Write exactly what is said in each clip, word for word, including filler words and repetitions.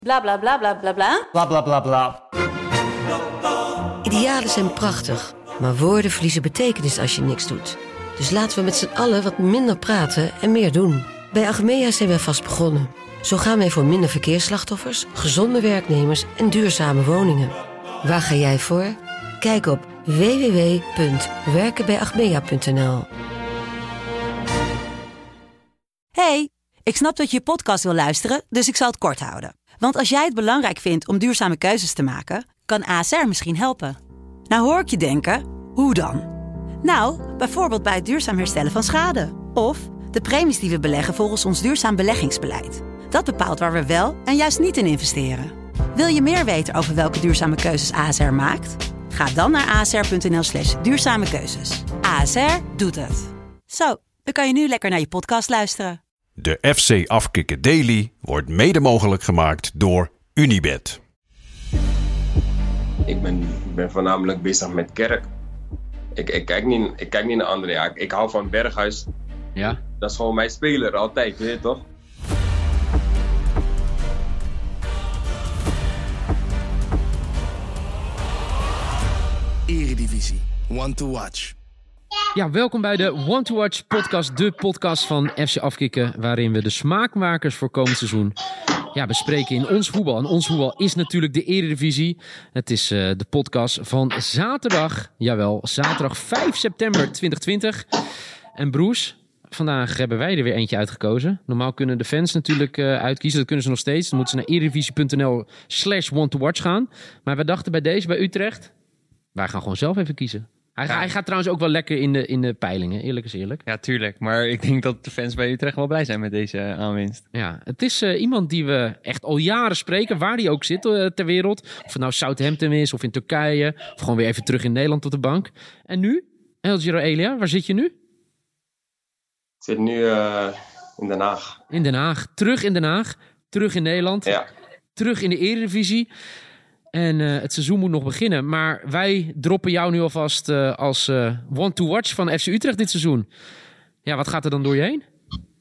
Bla bla bla bla bla bla. Bla bla bla bla. Idealen zijn prachtig, maar woorden verliezen betekenis als je niks doet. Dus laten we met z'n allen wat minder praten en meer doen. Bij Achmea zijn wij vast begonnen. Zo gaan wij voor minder verkeersslachtoffers, gezonde werknemers en duurzame woningen. Waar ga jij voor? Kijk op w w w punt werken bij achmea punt n l. Hey, ik snap dat je je podcast wil luisteren, dus ik zal het kort houden. Want als jij het belangrijk vindt om duurzame keuzes te maken, kan A S R misschien helpen. Nou hoor ik je denken, hoe dan? Nou, bijvoorbeeld bij het duurzaam herstellen van schade. Of de premies die we beleggen volgens ons duurzaam beleggingsbeleid. Dat bepaalt waar we wel en juist niet in investeren. Wil je meer weten over welke duurzame keuzes A S R maakt? Ga dan naar asr.nl slash duurzame keuzes. A S R doet het. Zo, dan kan je nu lekker naar je podcast luisteren. De F C Afkikken Daily wordt mede mogelijk gemaakt door Unibet. Ik ben, ik ben voornamelijk bezig met kerk. Ik, ik, kijk, niet, ik kijk niet naar anderen. Ja, ik, ik hou van Berghuis. Ja? Dat is gewoon mijn speler, altijd, weet je toch? Eredivisie. One to watch. Ja, welkom bij de One to Watch podcast, de podcast van F C Afkikken, waarin we de smaakmakers voor komend seizoen ja, bespreken in ons voetbal. En ons voetbal is natuurlijk de Eredivisie. Het is uh, de podcast van zaterdag, jawel, zaterdag vijf september twintig twintig. En Broes, vandaag hebben wij er weer eentje uitgekozen. Normaal kunnen de fans natuurlijk uh, uitkiezen, dat kunnen ze nog steeds. Dan moeten ze naar eredivisie.nl slash one to watch gaan. Maar we dachten bij deze, bij Utrecht, wij gaan gewoon zelf even kiezen. Hij, ja. hij gaat trouwens ook wel lekker in de, in de peilingen, eerlijk is eerlijk. Ja, tuurlijk. Maar ik denk dat de fans bij Utrecht wel blij zijn met deze uh, aanwinst. Ja, het is uh, iemand die we echt al jaren spreken, waar die ook zit uh, ter wereld. Of het nou Southampton is, of in Turkije, of gewoon weer even terug in Nederland op de bank. En nu, El Giro Elia, waar zit je nu? Ik zit nu uh, in Den Haag. In Den Haag. Terug in Den Haag. Terug in Nederland. Ja. Terug in de Eredivisie. En uh, het seizoen moet nog beginnen. Maar wij droppen jou nu alvast uh, als uh, one to watch van F C Utrecht dit seizoen. Ja, wat gaat er dan door je heen?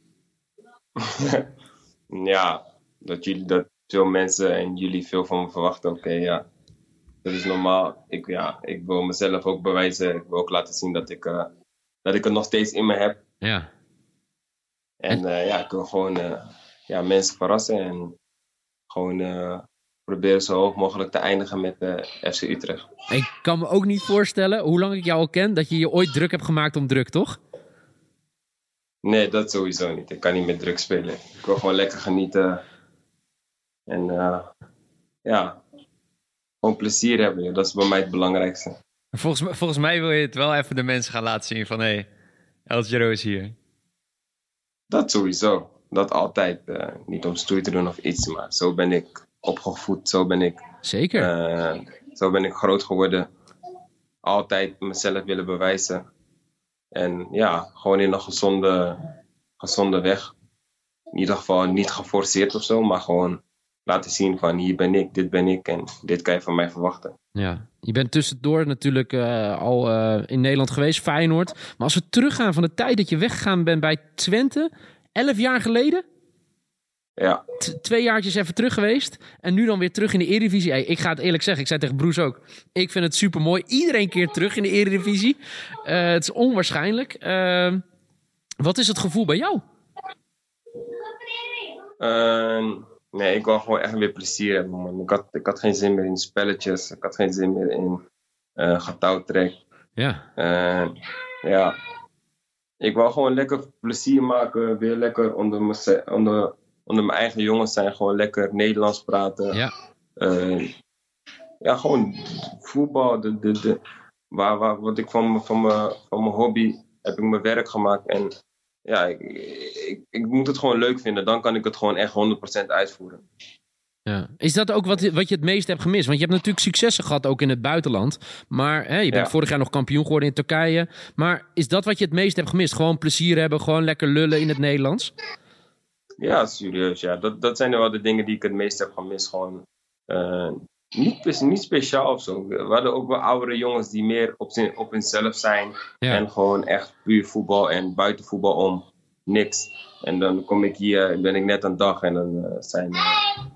Ja, dat, jullie, dat veel mensen en jullie veel van me verwachten. Oké, okay, ja. Dat is normaal. Ik, ja, ik wil mezelf ook bewijzen. Ik wil ook laten zien dat ik, uh, dat ik het nog steeds in me heb. Ja. En uh, ja, ik wil gewoon uh, ja, mensen verrassen. En gewoon uh, proberen zo hoog mogelijk te eindigen met uh, F C Utrecht. Ik kan me ook niet voorstellen, hoe lang ik jou al ken, dat je je ooit druk hebt gemaakt om druk, toch? Nee, dat sowieso niet. Ik kan niet met druk spelen. Ik wil gewoon lekker genieten. En uh, ja, gewoon plezier hebben. Dat is bij mij het belangrijkste. Volgens, volgens mij wil je het wel even de mensen gaan laten zien van hé, hey, El Giro is hier. Dat sowieso. Dat altijd. Uh, niet om stoer te doen of iets, maar zo ben ik opgevoed. Zo ben ik... Zeker. Uh, zo ben ik groot geworden. Altijd mezelf willen bewijzen. En ja, gewoon in een gezonde, gezonde weg. In ieder geval niet geforceerd of zo, maar gewoon laten zien van hier ben ik, dit ben ik en dit kan je van mij verwachten. Ja, je bent tussendoor natuurlijk uh, al uh, in Nederland geweest, Feyenoord. Maar als we teruggaan van de tijd dat je weggegaan bent bij Twente, elf jaar geleden? Ja. T- twee jaartjes even terug geweest. En nu dan weer terug in de Eredivisie. Hey, ik ga het eerlijk zeggen, ik zei tegen Broes ook. Ik vind het super mooi. Iedereen keer terug in de Eredivisie. Uh, het is onwaarschijnlijk. Uh, wat is het gevoel bij jou? Uh, nee, ik wil gewoon echt weer plezier hebben, man. Ik had, ik had geen zin meer in spelletjes. Ik had geen zin meer in uh, getouwtrek. Ja. Uh, ja. Ik wil gewoon lekker plezier maken. Weer lekker onder mijn, onder, onder mijn eigen jongens zijn. Gewoon lekker Nederlands praten. Ja. Uh, ja, gewoon voetbal. De, de, de, waar, waar, wat ik van, van, mijn, van mijn hobby heb ik mijn werk gemaakt. En ja, ik, ik, ik moet het gewoon leuk vinden. Dan kan ik het gewoon echt honderd procent uitvoeren. Ja. Is dat ook wat, wat je het meest hebt gemist? Want je hebt natuurlijk successen gehad ook in het buitenland. Maar hè, je bent ja. vorig jaar nog kampioen geworden in Turkije. Maar is dat wat je het meest hebt gemist? Gewoon plezier hebben, gewoon lekker lullen in het Nederlands? Ja, serieus. Ja. Dat, dat zijn wel de dingen die ik het meest heb gemist. Gewoon uh, niet, niet speciaal of zo. We hadden ook wel oudere jongens die meer op, zin, op hunzelf zijn. Ja. En gewoon echt puur voetbal en buitenvoetbal om niks. En dan kom ik hier, ben ik net een dag en dan uh, zijn... Uh,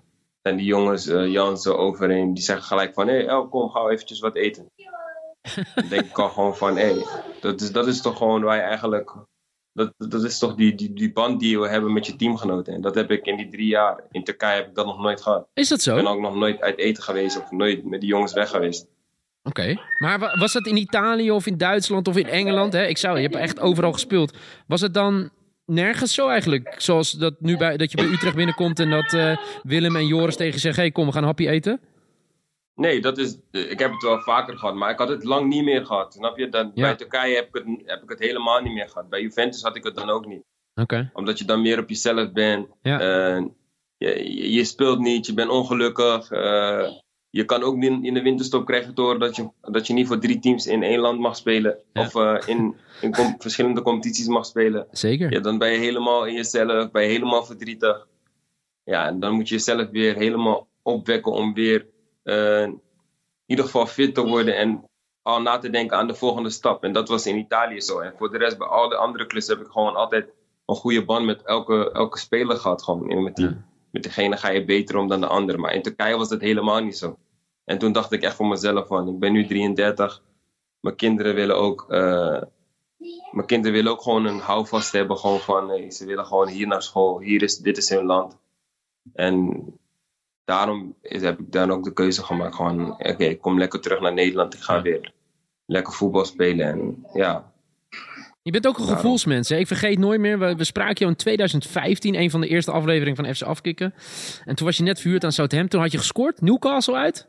En die jongens, uh, Jansen, overheen, die zeggen gelijk van... Hé, hey, El, kom, ga eventjes wat eten. Dan denk ik al gewoon van... Hé, hey, dat, is, dat is toch gewoon waar je eigenlijk... Dat, dat is toch die, die, die band die we hebben met je teamgenoten. En dat heb ik in die drie jaar. In Turkije heb ik dat nog nooit gehad. Is dat zo? Ik ben ook nog nooit uit eten geweest of nooit met die jongens weg geweest. Oké, okay. Maar was dat in Italië of in Duitsland of in Engeland? Hè? Ik zou, je hebt echt overal gespeeld. Was het dan nergens zo eigenlijk? Zoals dat, nu bij, dat je bij Utrecht binnenkomt en dat uh, Willem en Joris tegen je zeggen... Hé, hey, kom, we gaan een hapje eten? Nee, dat is, ik heb het wel vaker gehad, maar ik had het lang niet meer gehad. Snap je? Dan, ja. Bij Turkije heb ik, het, heb ik het helemaal niet meer gehad. Bij Juventus had ik het dan ook niet. Okay. Omdat je dan meer op jezelf bent. Ja. Uh, je, je speelt niet, je bent ongelukkig. Uh, je kan ook niet in de winterstop krijgen door dat je, dat je niet voor drie teams in één land mag spelen. Ja. Of uh, in, in com- verschillende competities mag spelen. Zeker. Ja, dan ben je helemaal in jezelf, ben je helemaal verdrietig. Ja, en dan moet je jezelf weer helemaal opwekken om weer... Uh, in ieder geval fit te worden en al na te denken aan de volgende stap. En dat was in Italië zo. En voor de rest, bij al de andere clubs heb ik gewoon altijd een goede band met elke, elke speler gehad. Gewoon in mijn team. Ja. Met degene ga je beter om dan de andere. Maar in Turkije was dat helemaal niet zo. En toen dacht ik echt voor mezelf van, ik ben nu drieëndertig. Mijn kinderen willen ook, uh, mijn kinderen willen ook gewoon een houvast hebben. Gewoon van, hey, ze willen gewoon hier naar school. Hier is, dit is hun land. En... Daarom is, heb ik dan ook de keuze gemaakt. Gewoon, oké, okay, ik kom lekker terug naar Nederland. Ik ga weer lekker voetbal spelen. En ja. Je bent ook een Daarom. gevoelsmens. Hè? Ik vergeet nooit meer. We, we spraken jou in twintig vijftien. Een van de eerste afleveringen van F C Afkikken. En toen was je net verhuurd aan Southampton. Had je gescoord. Newcastle uit.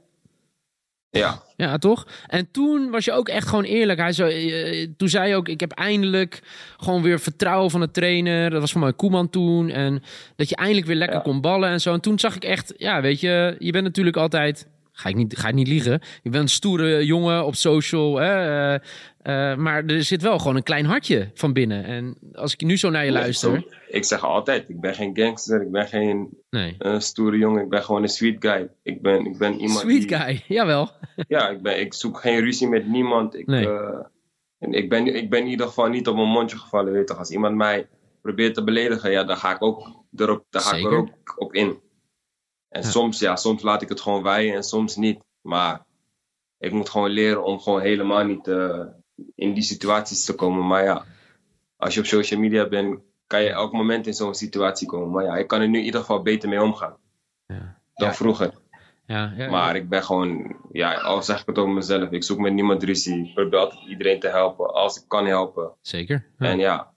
Ja. Ja, toch? En toen was je ook echt gewoon eerlijk. Hij zei, uh, toen zei je ook, ik heb eindelijk gewoon weer vertrouwen van de trainer. Dat was voor mij Koeman toen. En dat je eindelijk weer lekker ja. kon ballen en zo. En toen zag ik echt, ja, weet je, je bent natuurlijk altijd... Ga ik niet, ga ik niet liegen. Je bent een stoere jongen op social. Hè? Uh, uh, maar er zit wel gewoon een klein hartje van binnen. En als ik nu zo naar je nee, luister... Zo, ik zeg altijd, ik ben geen gangster. Ik ben geen nee. uh, stoere jongen. Ik ben gewoon een sweet guy. Ik ben, ik ben iemand Sweet die, guy, jawel. Ja, ik, ben, ik zoek geen ruzie met niemand. Ik, nee. uh, en ik, ben, ik ben in ieder geval niet op mijn mondje gevallen. Weet je, als iemand mij probeert te beledigen, ja, dan ga ik ook erop, dan ga ik er ook op in. En ja. soms, ja, soms laat ik het gewoon waaien en soms niet. Maar ik moet gewoon leren om gewoon helemaal niet uh, in die situaties te komen. Maar ja, als je op social media bent, kan je elk moment in zo'n situatie komen. Maar ja, ik kan er nu in ieder geval beter mee omgaan. Ja. Dan ja. vroeger. Ja, ja, ja. Maar ik ben gewoon, ja, al zeg ik het ook mezelf. Ik zoek met niemand ruzie. Ik probeer altijd iedereen te helpen, als ik kan helpen. Zeker. Ja. En ja.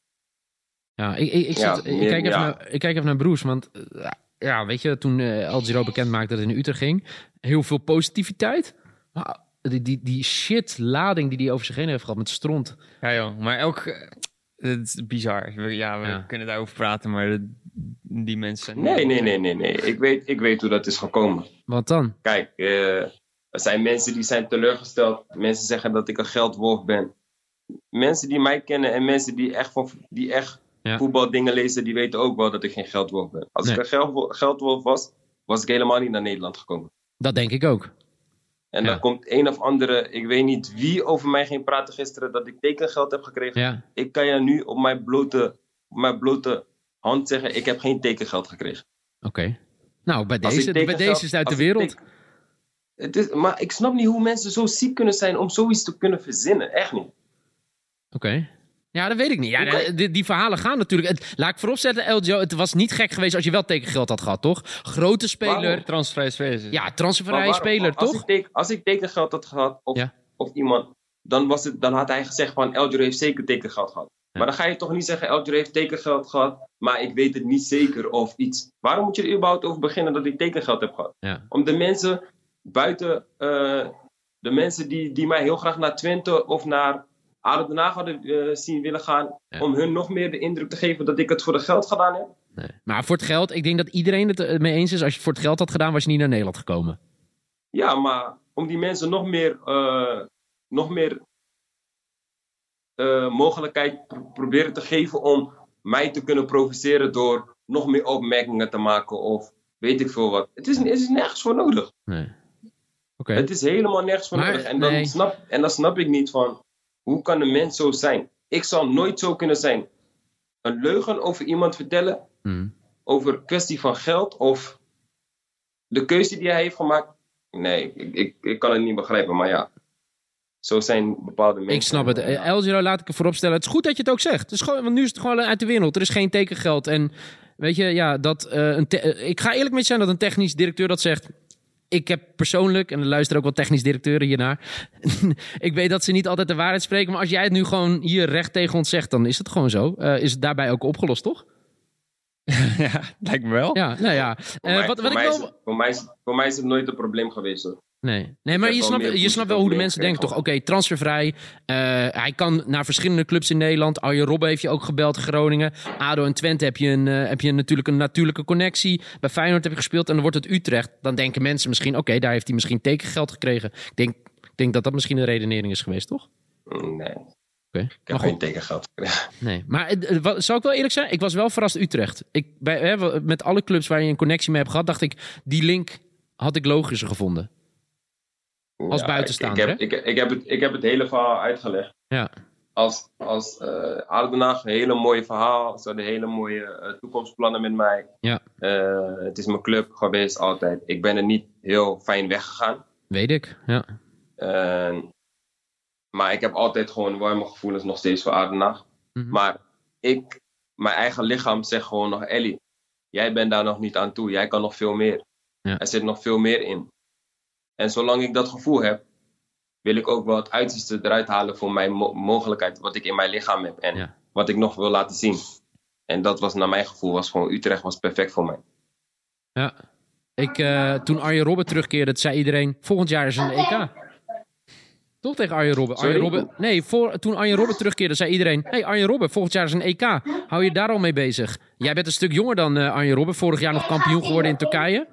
Ja, ik, ik, ik, ja, zit, ik, kijk even ja. naar, ik kijk even naar Broes, want... Uh, Ja, weet je, toen uh, El Giro bekend maakte dat het in Utrecht ging, heel veel positiviteit. Maar die, die, die shit-lading die hij over zich heen heeft gehad met stront. Ja joh, maar elk... Het is bizar. We, ja, we ja. kunnen daarover praten, maar de, die mensen... Nee, nee, nee, nee, nee. Ik weet, ik weet hoe dat is gekomen. Wat dan? Kijk, uh, er zijn mensen die zijn teleurgesteld. Mensen zeggen dat ik een geldwolf ben. Mensen die mij kennen en mensen die echt, van, die echt ja. voetbaldingen lezen, die weten ook wel dat ik geen geldwolf ben. Als nee. ik een geld, geldwolf was, was ik helemaal niet naar Nederland gekomen. Dat denk ik ook. En ja. dan komt een of andere, ik weet niet wie over mij ging praten gisteren, dat ik tekengeld heb gekregen. Ja. Ik kan je nu op mijn blote, op mijn blote hand zeggen, ik heb geen tekengeld gekregen. Oké. Okay. Nou, bij deze, bij deze is het uit de wereld. Teken, het is, maar ik snap niet hoe mensen zo ziek kunnen zijn om zoiets te kunnen verzinnen. Echt niet. Oké. Okay. Ja, dat weet ik niet. Ja, okay. die, die verhalen gaan natuurlijk. Het, laat ik vooropzetten, El Giro, het was niet gek geweest als je wel tekengeld had gehad, toch? Grote speler. Transfervrij speler. Ja, transfervrij speler, als toch? Ik teken, als ik tekengeld had gehad, of, ja. of iemand, dan, was het, dan had hij gezegd van El Giro heeft zeker tekengeld gehad. Ja. Maar dan ga je toch niet zeggen, El Giro heeft tekengeld gehad, maar ik weet het niet zeker of iets. Waarom moet je er überhaupt over beginnen dat ik tekengeld heb gehad? Ja. Om de mensen buiten, uh, de mensen die, die mij heel graag naar Twente of naar A D O Den Haag hadden uh, zien willen gaan, ja. om hun nog meer de indruk te geven dat ik het voor het geld gedaan heb. Nee. Maar voor het geld, ik denk dat iedereen het mee eens is, als je het voor het geld had gedaan, was je niet naar Nederland gekomen. Ja, maar om die mensen nog meer, uh, nog meer uh, mogelijkheid pro- proberen te geven om mij te kunnen provoceren door nog meer opmerkingen te maken of weet ik veel wat. Het is, het is nergens voor nodig. Nee. Okay. Het is helemaal nergens voor maar, nodig. En dan, nee. snap, en dan snap ik niet van, hoe kan een mens zo zijn? Ik zal nooit zo kunnen zijn. Een leugen over iemand vertellen, mm. over kwestie van geld of de keuze die hij heeft gemaakt, nee, ik, ik, ik kan het niet begrijpen. Maar ja, zo zijn bepaalde mensen. Ik snap het. El Giro, laat ik het voorop stellen. Het is goed dat je het ook zegt. Het is gewoon, want nu is het gewoon uit de wereld. Er is geen tekengeld. En weet je, ja, dat uh, een te- ik ga eerlijk met je zijn dat een technisch directeur dat zegt. Ik heb persoonlijk, en er luisteren ook wel technisch directeuren hiernaar. Ik weet dat ze niet altijd de waarheid spreken. Maar als jij het nu gewoon hier recht tegen ons zegt, dan is het gewoon zo. Uh, is het daarbij ook opgelost, toch? Ja, lijkt me wel. Ja, nou ja. Voor, Uh, mij, wat, voor, wat mij ik is, wel... het- voor, mij is, voor mij is het nooit een probleem geweest. Hoor. Nee, nee maar heb je wel snapt, meer je snapt wel hoe de mensen denken, toch? Oké, okay, transfervrij. Uh, hij kan naar verschillende clubs in Nederland. Arjen Robben heeft je ook gebeld, Groningen. ADO en Twente heb je, een, uh, heb je natuurlijk een natuurlijke connectie. Bij Feyenoord heb je gespeeld en dan wordt het Utrecht. Dan denken mensen misschien, oké, okay, daar heeft hij misschien tekengeld gekregen. Ik denk, ik denk dat dat misschien een redenering is geweest, toch? Nee. Okay. Ik heb geen tekengeld gekregen. Nee, maar uh, wat, zal ik wel eerlijk zijn? Ik was wel verrast Utrecht. Ik, bij, hè, met alle clubs waar je een connectie mee hebt gehad, dacht ik, die link had ik logischer gevonden. Als ja, buitenstaander, ik, ik, heb, ik, ik, heb het, ik heb het hele verhaal uitgelegd. Ja. Als, als uh, A D O Den Haag een hele mooie verhaal. Ze hadden hele mooie uh, toekomstplannen met mij. Ja. Uh, het is mijn club geweest altijd. Ik ben er niet heel fijn weggegaan. Weet ik, ja. Uh, maar ik heb altijd gewoon warme gevoelens nog steeds voor A D O Den Haag. Mm-hmm. Maar ik, mijn eigen lichaam zegt gewoon nog, Ellie, jij bent daar nog niet aan toe. Jij kan nog veel meer. Ja. Er zit nog veel meer in. En zolang ik dat gevoel heb, wil ik ook wel het uiterste eruit halen voor mijn mo- mogelijkheid, wat ik in mijn lichaam heb en ja. wat ik nog wil laten zien. En dat was naar mijn gevoel, was gewoon Utrecht was perfect voor mij. Ja, ik, uh, toen Arjen Robben terugkeerde, zei iedereen, volgend jaar is een E K. Toch tegen Arjen Robben? Arjen Robben nee, voor, toen Arjen Robben terugkeerde, zei iedereen, hey Arjen Robben, volgend jaar is een E K. Hou je daar al mee bezig? Jij bent een stuk jonger dan uh, Arjen Robben, vorig jaar nog kampioen geworden in Turkije.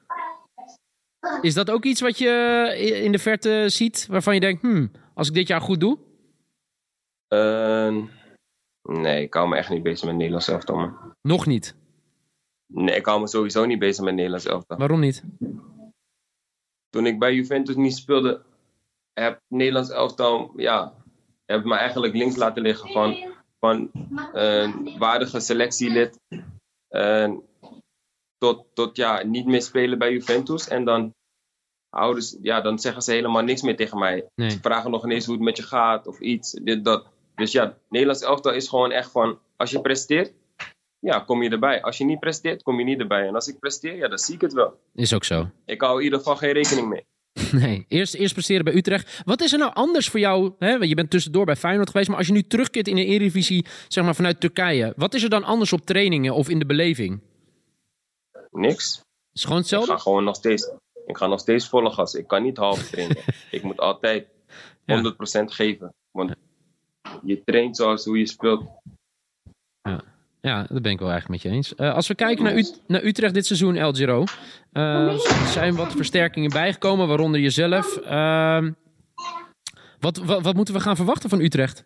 Is dat ook iets wat je in de verte ziet, waarvan je denkt, hmm, als ik dit jaar goed doe? Uh, nee, ik hou me echt niet bezig met Nederlands elftal, man. Nog niet? Nee, ik hou me sowieso niet bezig met Nederlands elftal. Waarom niet? Toen ik bij Juventus niet speelde, heb Nederlands elftal, ja, heb me eigenlijk links laten liggen van, van een waardige selectielid. Uh, Tot, tot ja, niet meer spelen bij Juventus. En dan, ouders, ja, dan zeggen ze helemaal niks meer tegen mij. Nee. Ze vragen nog ineens hoe het met je gaat of iets. Dit, dat. Dus ja, Nederlands elftal is gewoon echt van, als je presteert, ja, kom je erbij. Als je niet presteert, kom je niet erbij. En als ik presteer, ja, dan zie ik het wel. Is ook zo. Ik hou in ieder geval geen rekening mee. Nee, eerst, eerst presteren bij Utrecht. Wat is er nou anders voor jou? Hè? Je bent tussendoor bij Feyenoord geweest, maar als je nu terugkeert in de Eredivisie, zeg maar vanuit Turkije, wat is er dan anders op trainingen of in de beleving? Niks. Is gewoon hetzelfde? Ik ga gewoon nog steeds, ik ga nog steeds volle gas. Ik kan niet half trainen. Ik moet altijd honderd procent ja. geven. Want je traint zoals hoe je speelt. Ja, ja dat ben ik wel eigenlijk met je eens. Uh, als we kijken naar, U- naar Utrecht dit seizoen, El Giro. Uh, er zijn wat versterkingen bijgekomen, waaronder jezelf. Uh, wat, wat, wat moeten we gaan verwachten van Utrecht?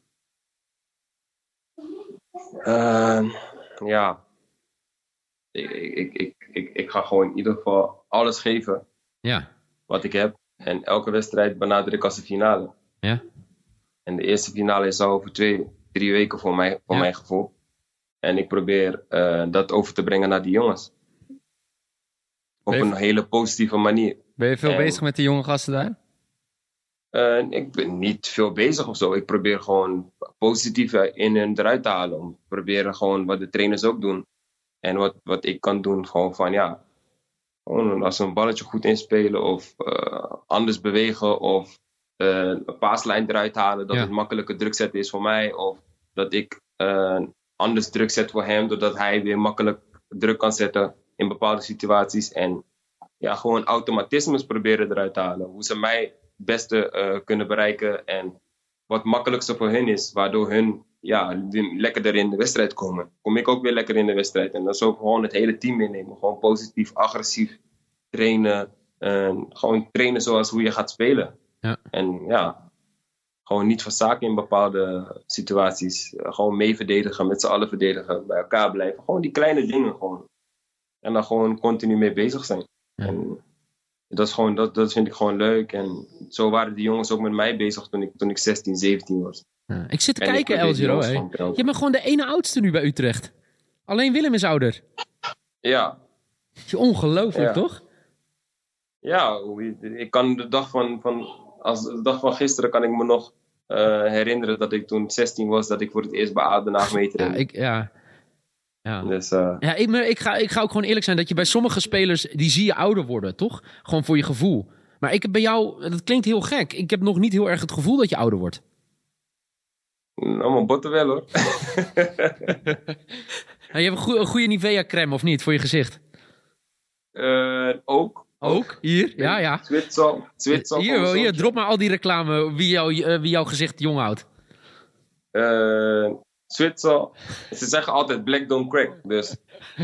Uh, ja... Ik, ik, ik, ik, ik ga gewoon in ieder geval alles geven ja. wat ik heb. En elke wedstrijd benader ik als een finale. Ja. En de eerste finale is al over twee, drie weken voor, mij, voor ja. mijn gevoel. En ik probeer uh, dat over te brengen naar die jongens. Op een hele positieve manier. Ben je veel en, bezig met die jonge gasten daar? Uh, ik ben niet veel bezig of zo. Ik probeer gewoon positief in hun eruit te halen. Om proberen gewoon wat de trainers ook doen. En wat, wat ik kan doen, gewoon van ja, gewoon als ze een balletje goed inspelen of uh, anders bewegen of uh, een paaslijn eruit halen, dat ja. het makkelijker druk zetten is voor mij. Of dat ik uh, anders druk zet voor hem, doordat hij weer makkelijk druk kan zetten in bepaalde situaties. En ja, gewoon automatismes proberen eruit te halen. Hoe ze mij het beste uh, kunnen bereiken en wat makkelijkste voor hun is, waardoor hun ja, lekkerder in de wedstrijd komen. Kom ik ook weer lekker in de wedstrijd. En dan zo gewoon het hele team meenemen. Gewoon positief, agressief trainen. En gewoon trainen zoals hoe je gaat spelen. Ja. En ja, gewoon niet verzaken in bepaalde situaties. Gewoon mee verdedigen, met z'n allen verdedigen. Bij elkaar blijven. Gewoon die kleine dingen gewoon. En dan gewoon continu mee bezig zijn. Ja. En dat, is gewoon, dat, dat vind ik gewoon leuk. En zo waren die jongens ook met mij bezig toen ik, toen ik zestien, zeventien was. Ja, ik zit te en kijken, El Giro. Je bent gewoon de ene oudste nu bij Utrecht. Alleen Willem is ouder. Ja. Is ongelooflijk, ja. toch? Ja, ik kan de dag van, van, als de dag van gisteren kan ik me nog uh, herinneren dat ik toen zestien was, dat ik voor het eerst bij A Den Haag meetrainde. Ja, ik, ja. Ja, dus, uh, ja ik, ik, ga, ik ga ook gewoon eerlijk zijn dat je bij sommige spelers, die zie je ouder worden, toch? Gewoon voor je gevoel. Maar ik heb bij jou, dat klinkt heel gek, ik heb nog niet heel erg het gevoel dat je ouder wordt. Nou, mijn botten wel hoor. Nou, je hebt een, goe- een goede Nivea crème of niet, voor je gezicht? Uh, ook. Ook? Hier? Ja, ja. Zwitsal. Zwitsal hier, hier, drop maar al die reclame wie, jou, uh, wie jouw gezicht jong houdt. Uh, Zwitsal. Ze zeggen altijd black don't crack, dus.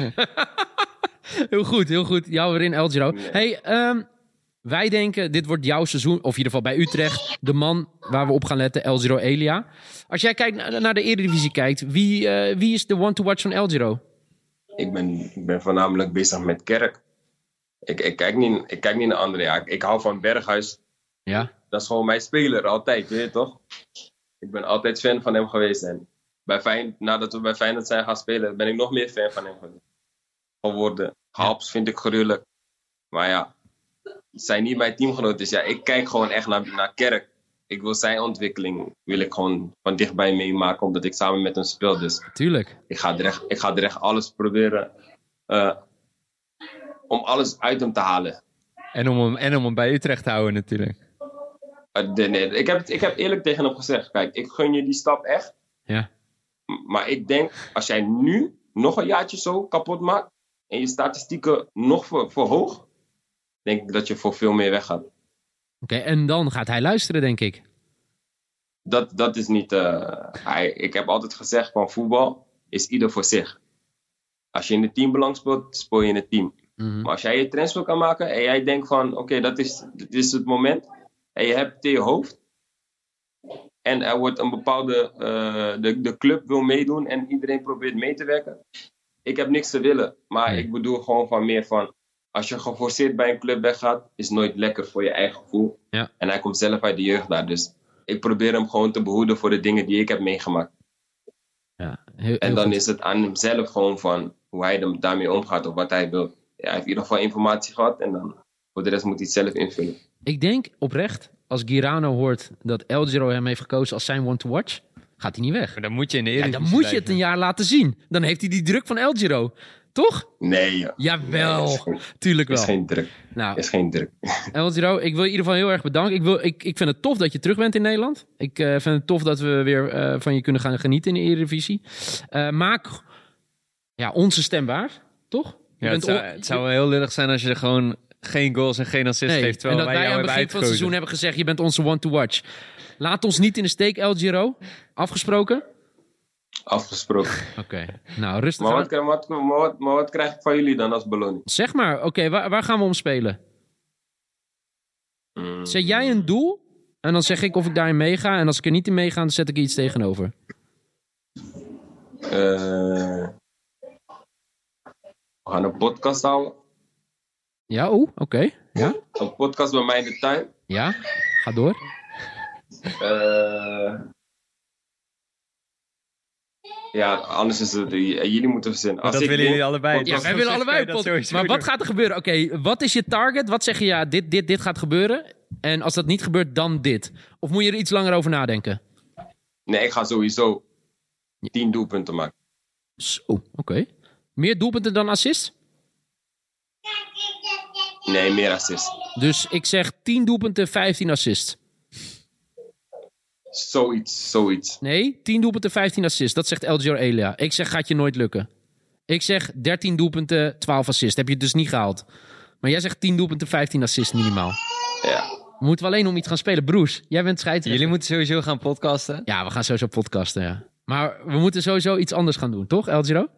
Heel goed, heel goed. Jou weer in, El Giro. Nee. Hey, um, wij denken, dit wordt jouw seizoen, of in ieder geval bij Utrecht, de man waar we op gaan letten, El Giro Elia. Als jij kijkt naar de Eredivisie kijkt, wie, uh, wie is de one to watch van El Giro? Ik ben, ik ben voornamelijk bezig met Kerk. Ik, ik, kijk niet, ik kijk niet naar anderen. Ja, ik, ik hou van Berghuis. Ja. Dat is gewoon mijn speler, altijd, weet je toch? Ik ben altijd fan van hem geweest. En bij Feyenoord, nadat we bij Feyenoord zijn gaan spelen, ben ik nog meer fan van hem geworden. Haps vind ik gruwelijk. Maar ja, zijn niet mijn teamgenoot. Dus ja, ik kijk gewoon echt naar, naar Kerk. Ik wil zijn ontwikkeling, wil ik gewoon van dichtbij meemaken, omdat ik samen met hem speel. Dus tuurlijk. Ik ga er echt, ik ga er echt alles proberen uh, om alles uit hem te halen. En om hem, en om hem bij Utrecht te houden natuurlijk. Uh, nee, nee, ik, heb, ik heb eerlijk tegen hem gezegd, kijk, ik gun je die stap echt. Ja. Maar ik denk, als jij nu nog een jaartje zo kapot maakt en je statistieken nog ver, verhoogt, denk ik dat je voor veel meer weggaat. Oké, okay, en dan gaat hij luisteren, denk ik. Dat, dat is niet... Uh, hij, ik heb altijd gezegd van voetbal is ieder voor zich. Als je in het teambelang speelt, speel je in het team. Mm-hmm. Maar als jij je transfer kan maken en jij denkt van oké, okay, dat is, dit is het moment. En je hebt het in je hoofd. En er wordt een bepaalde... Uh, de, de club wil meedoen en iedereen probeert mee te werken. Ik heb niks te willen. Maar nee. Ik bedoel gewoon van meer van... Als je geforceerd bij een club weggaat, is het nooit lekker voor je eigen gevoel. Ja. En hij komt zelf uit de jeugd daar. Dus ik probeer hem gewoon te behoeden voor de dingen die ik heb meegemaakt. Ja, heel, heel en dan goed. is het aan hemzelf gewoon van hoe hij daarmee omgaat of wat hij wil. Ja, hij heeft in ieder geval informatie gehad en dan voor de rest moet hij het zelf invullen. Ik denk oprecht, als Girano hoort dat El Giro hem heeft gekozen als zijn one to watch, gaat hij niet weg. Maar dan moet je in de Eredivisie ja, dan moet je het een jaar laten zien. Dan heeft hij die druk van El Giro. Toch? Nee, joh. Jawel. Nee, is geen, tuurlijk wel. Is geen druk. Nou, is geen druk. El Giro, ik wil je in ieder geval heel erg bedanken. Ik, wil, ik, ik vind het tof dat je terug bent in Nederland. Ik uh, vind het tof dat we weer uh, van je kunnen gaan genieten in de Eredivisie. Uh, maak ja, onze stem waar, toch? Ja, het, zou, het zou wel heel lullig zijn als je er gewoon geen goals en geen assists nee, geeft. Terwijl en dat wij, wij aan het begin van het seizoen hebben gezegd, je bent onze one to watch. Laat ons niet in de steek, El Giro. Afgesproken? Afgesproken. Oké, okay. Nou rustig maar aan. Wat, wat, maar, wat, maar wat krijg ik van jullie dan als beloning? Zeg maar, oké, okay, waar, waar gaan we om spelen? Mm. Zet jij een doel en dan zeg ik of ik daarin meega. En als ik er niet in meega, dan zet ik iets tegenover. Uh, we gaan een podcast houden. Ja, oeh, oké. Okay. Ja? Een podcast bij mij in de tuin. Ja, ga door. Uh, Ja, anders is het... Jullie moeten verzinnen. Als dat willen jullie allebei. Ja, wij willen allebei een podcast. Maar wat gaat er gebeuren? Oké, okay, wat is je target? Wat zeg je, ja, dit, dit, dit gaat gebeuren. En als dat niet gebeurt, dan dit. Of moet je er iets langer over nadenken? Nee, ik ga sowieso tien doelpunten maken. Zo, oké. Okay. Meer doelpunten dan assists? Nee, meer assists. Dus ik zeg tien doelpunten, vijftien assists. Zoiets, zoiets. Nee, tien doelpunten, vijftien assists. Dat zegt El Giro Elia. Ik zeg, gaat je nooit lukken. Ik zeg dertien doelpunten, twaalf assists. Heb je het dus niet gehaald. Maar jij zegt tien doelpunten, vijftien assists minimaal. Ja. We moeten alleen om iets gaan spelen. Broes, jij bent scheidsrechter. Jullie moeten sowieso gaan podcasten? Ja, we gaan sowieso podcasten, ja. Maar we moeten sowieso iets anders gaan doen, toch, El Giro?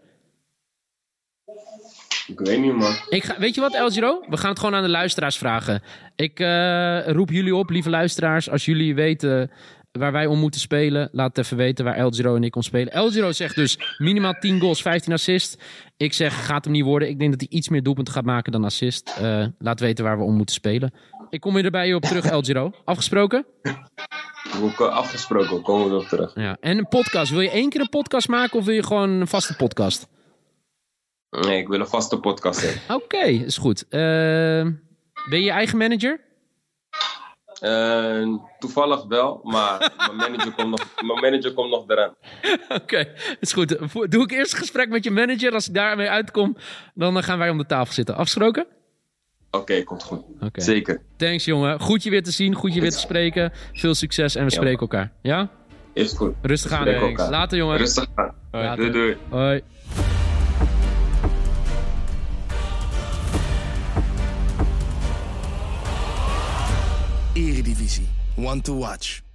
Ik weet niet, man. Ik ga, weet je wat, El Giro? We gaan het gewoon aan de luisteraars vragen. Ik uh, roep jullie op, lieve luisteraars. Als jullie weten waar wij om moeten spelen, laat het even weten waar El Giro en ik om spelen. El Giro zegt dus minimaal tien goals, vijftien assists. Ik zeg, gaat hem niet worden. Ik denk dat hij iets meer doelpunten gaat maken dan assist. Uh, laat weten waar we om moeten spelen. Ik kom weer erbij op terug, El Giro. Afgesproken? Afgesproken, komen we erop terug. Ja. En een podcast. Wil je één keer een podcast maken of wil je gewoon een vaste podcast? Nee, ik wil een vaste podcast hebben. Oké, okay, is goed. Uh, Ben je je eigen manager? Uh, toevallig wel, maar mijn manager komt nog, mijn manager komt nog eraan. Oké, okay, is goed. Doe ik eerst een gesprek met je manager. Als ik daarmee uitkom, dan gaan wij om de tafel zitten. Afgesproken? Oké, okay, komt goed. Okay. Zeker. Thanks, jongen. Goed je weer te zien, goed je weer te spreken. Veel succes en we ja, spreken elkaar. Ja? Is goed. Rustig aan, Henk. Later, jongen. Rustig aan. Later. Doei, doei. Hoi. Eredivisie. One to watch.